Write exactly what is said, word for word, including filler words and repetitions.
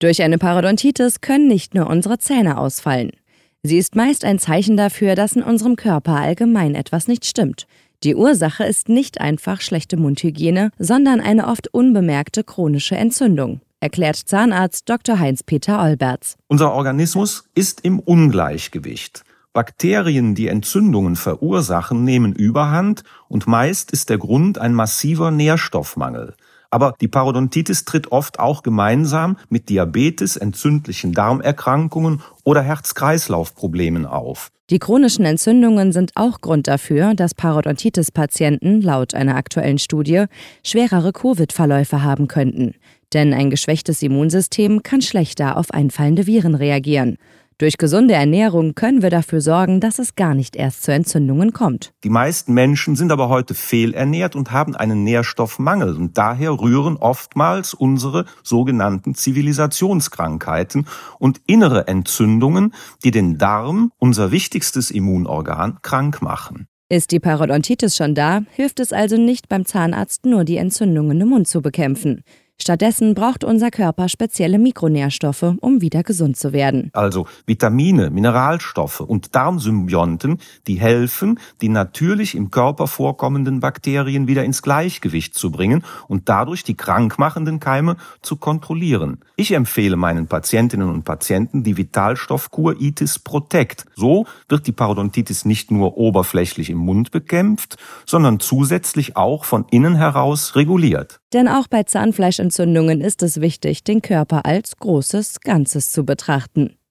Durch eine Parodontitis können nicht nur unsere Zähne ausfallen. Sie ist meist ein Zeichen dafür, dass in unserem Körper allgemein etwas nicht stimmt. Die Ursache ist nicht einfach schlechte Mundhygiene, sondern eine oft unbemerkte chronische Entzündung, erklärt Zahnarzt Doktor Heinz-Peter Olberts. Unser Organismus ist im Ungleichgewicht. Bakterien, die Entzündungen verursachen, nehmen Überhand und meist ist der Grund ein massiver Nährstoffmangel. Aber die Parodontitis tritt oft auch gemeinsam mit Diabetes, entzündlichen Darmerkrankungen oder Herz-Kreislauf-Problemen auf. Die chronischen Entzündungen sind auch Grund dafür, dass Parodontitis-Patienten laut einer aktuellen Studie schwerere Covid-Verläufe haben könnten. Denn ein geschwächtes Immunsystem kann schlechter auf einfallende Viren reagieren. Durch gesunde Ernährung können wir dafür sorgen, dass es gar nicht erst zu Entzündungen kommt. Die meisten Menschen sind aber heute fehlernährt und haben einen Nährstoffmangel. Und daher rühren oftmals unsere sogenannten Zivilisationskrankheiten und innere Entzündungen, die den Darm, unser wichtigstes Immunorgan, krank machen. Ist die Parodontitis schon da, hilft es also nicht beim Zahnarzt nur, die Entzündungen im Mund zu bekämpfen. Stattdessen braucht unser Körper spezielle Mikronährstoffe, um wieder gesund zu werden. Also Vitamine, Mineralstoffe und Darmsymbionten, die helfen, die natürlich im Körper vorkommenden Bakterien wieder ins Gleichgewicht zu bringen und dadurch die krankmachenden Keime zu kontrollieren. Ich empfehle meinen Patientinnen und Patienten die Vitalstoffkur Itis Protect. So wird die Parodontitis nicht nur oberflächlich im Mund bekämpft, sondern zusätzlich auch von innen heraus reguliert. Denn auch bei Zahnfleischentzündungen ist es wichtig, den Körper als großes Ganzes zu betrachten.